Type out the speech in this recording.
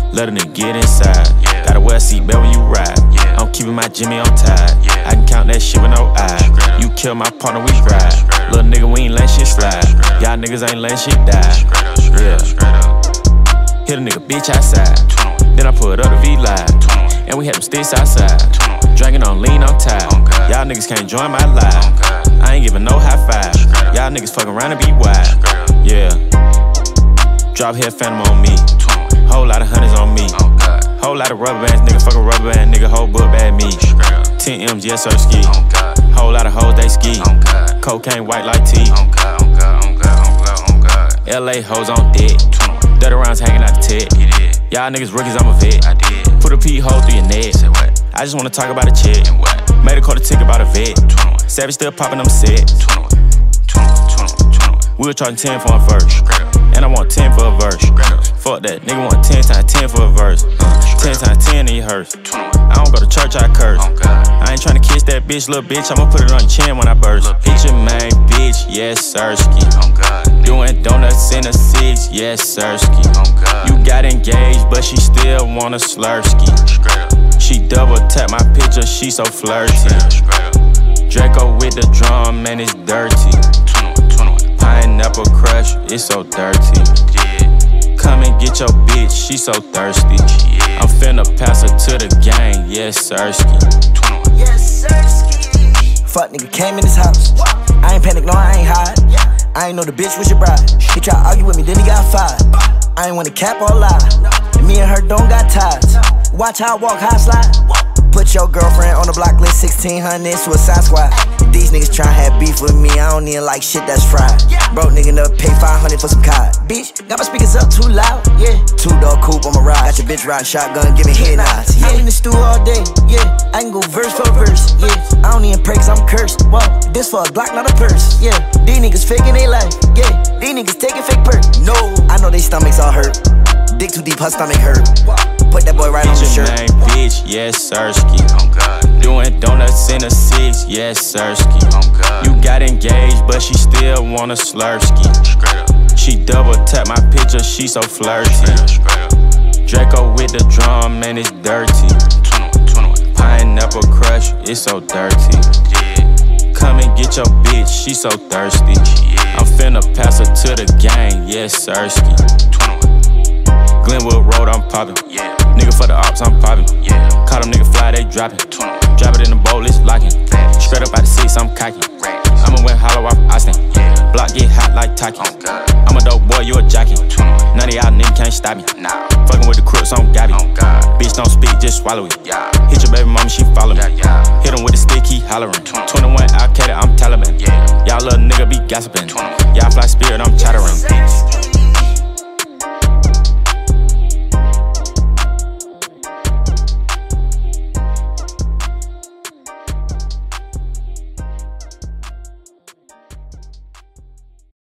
Let a nigga get inside. Gotta wear a seatbelt when you ride. I'm keeping my Jimmy on tight. I can count that shit with no eye. You kill my partner, we ride. Little nigga, we ain't letting shit slide. Y'all niggas ain't letting shit die. Yeah. Hit a nigga bitch outside. Then I put up the V-Live. And we had them sticks outside. Drinking on lean, on tide. Y'all niggas can't join my live. I ain't giving no high five. Y'all niggas fucking around and be wide. Yeah. Drop head phantom on me. Whole lot of hundreds on me. Whole lot of rubber bands, nigga. Fuck a rubber band, nigga. Whole book bad me. 10 M's, yes sir, ski. Whole lot of hoes, they ski. Cocaine white like tea. LA hoes on deck. Dirty rounds hanging out the tech. Y'all niggas rookies, I'm a vet. Put a pee hole through your neck. I just wanna talk about a check. Made a quarter ticket about a vet. Savage still popping them sets. We were charging 10 for a verse. And I want 10 for a verse. Fuck that, nigga want 10 times 10 for a verse. 10 times 10 in your hearse. I don't go to church, I curse. I ain't tryna kiss that bitch, little bitch. I'ma put it on your chin when I burst. Hit your main bitch, yes sirski. Doing donuts in a 6, yes sirski. You got engaged, but she still want a slurski. She double tap my picture, she so flirty. Draco with the drum, man, it's dirty. Pineapple crush, it's so dirty. Come and get your bitch, she so thirsty. I'm finna pass her to the gang, yes sirski. Yes sirski. Fuck nigga came in this house. I ain't panic, no I ain't hide. I ain't know the bitch was your bride. He try to argue with me, then he got fired. I ain't wanna cap or lie. And me and her don't got ties. Watch how I walk, how I slide. Put your girlfriend on the block list, 1600 Suicide Squad. These niggas tryna have beef with me, I don't even like shit that's fried. Broke nigga never pay 500 for some cod. Bitch, got my speakers up too loud, yeah. 2-door coupe on my ride. Got your bitch riding shotgun, give me head nods, yeah. I'm in the stew all day, yeah. I can go verse for verse, yeah. I don't even pray cause I'm cursed, whoa. This for a Glock, not a purse, yeah. These niggas faking they life, yeah. These niggas taking fake perk, no. I know they stomachs all hurt. Dick too deep, her stomach hurt. Put that boy right on the shirt. Hit your main bitch, yes sirski. Doing donuts in a 6, yes sirski. You got engaged, but she still want a slurski. She double tap my picture, she so flirty. Draco with the drum, man, it's dirty. Pineapple crush, it's so dirty. Come and get your bitch, she so thirsty. I'm finna pass her to the gang, yes sirski. Glenwood Road, I'm poppin'. Nigga for the ops, I'm poppin'. Call them nigga fly, they droppin'. Drop it in the boat, it's locking. Straight up out the 6, I'm cocky. I'ma win hollow off Austin. Block get hot like Taki. I'm a dope boy, you a jockey. None of y'all niggas can't stop me. Fucking with the crooks on Gabby. Bitch don't speak, just swallow it. Hit your baby mama, she follow me. Hit him with a stick, he hollering. 21 Al-Qaeda, I'm Taliban. Y'all little nigga be gossiping. Y'all fly spirit, I'm chattering.